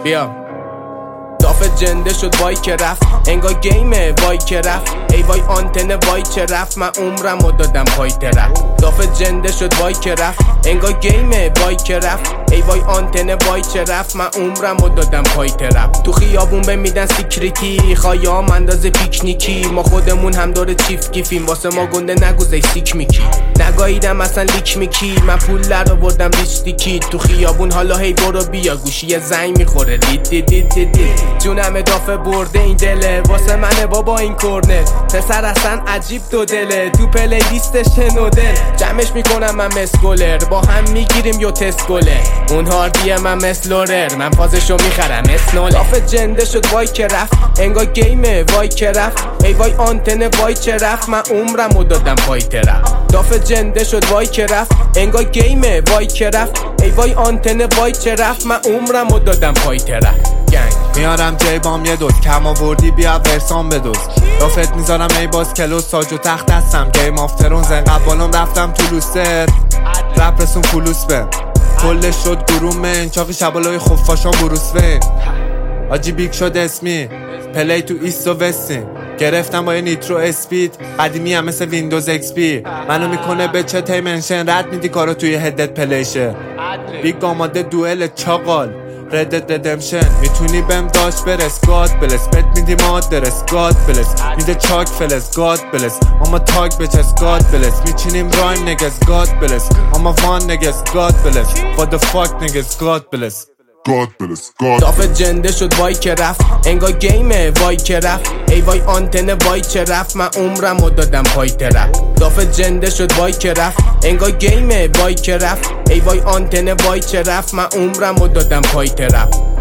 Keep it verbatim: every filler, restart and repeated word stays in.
بیا دافت جنده شد وای که رفت انگار گیمه وای که رفت ای وای آنتن وای که رفت من عمرم و دادم پای طرف دافت جنده شد وای که رفت انگار گیمه وای که رفت ای وای آنتن وای که رفت من عمرم و دادم پای طرف تو خیابون به میدن سیکریتی خایام اندازه پیکنیکی ما خودمون هم داره چیف گیفیم واسه ما گنده نگوزه سیک میکی نگاهیدم اصلا لیک میکی من پول در آوردم ریشتیکی تو خیابون حالا هی برو بیا گوشی زنگ میخوره دید دید دید دید جونم دافه برده این دله واسه منه بابا این کورنر پسر اصلا عجیب دو دله تو پلی لیستش نودل جمعش میکنم من مسکولر با هم میگیریم یو تسکوله اون هاردیه من مسلورر من پازشو میخرم اسنوله دافه جنده شد وای که رفت انگار گیمه وای که رفت ای وای آنتن وای که رفت من عمرم و دادم پای طرف دافه جنده شد وای که رفت انگار گیمه وای که رفت ای وای آنتن وای که رفت من عمرم و دادم پای طرف میارم جیبام یه دوز کم آوردی بیا ورسان بدوز دافت میذارم ای باز کلوز ساج و تخت هستم گیم آف ترونز انقدر بالام رفتم تو لوستر رپ رسون فلوس بهم کلش شد گروه من چاقی شبالای خفاشان بروس وین آجی بیگ شد اسمی پلی تو ایست و وستین گرفتم با یه نیترو اسپید قدیمی هم مثل ویندوز ایکس پی منو میکنه به چه تیمنشن رد میدی کارو توی هدت پلیشه بیگ آماده دوئل چاقال ردت ردمشن میتونی بهم داشت برس گاد بلس بت میدی مادرس گاد بلس میده چاک فلس گاد بلس اما تاگ بچس گاد بلس میچینیم رایم نگز گاد بلس اما وان نگز گاد بلس what the fuck نگز گاد بلس گاد بلس گاد دافت جنده شد وای که رفت انگار گیمه وای که رفت ای وای آنتن وای که رفت من عمرم و دادم پای طرف دافت جنده شد وای که رفت انگار گیمه وای که رفت ای وای آنتن وای که رفت من عمرم و دادم پای طرف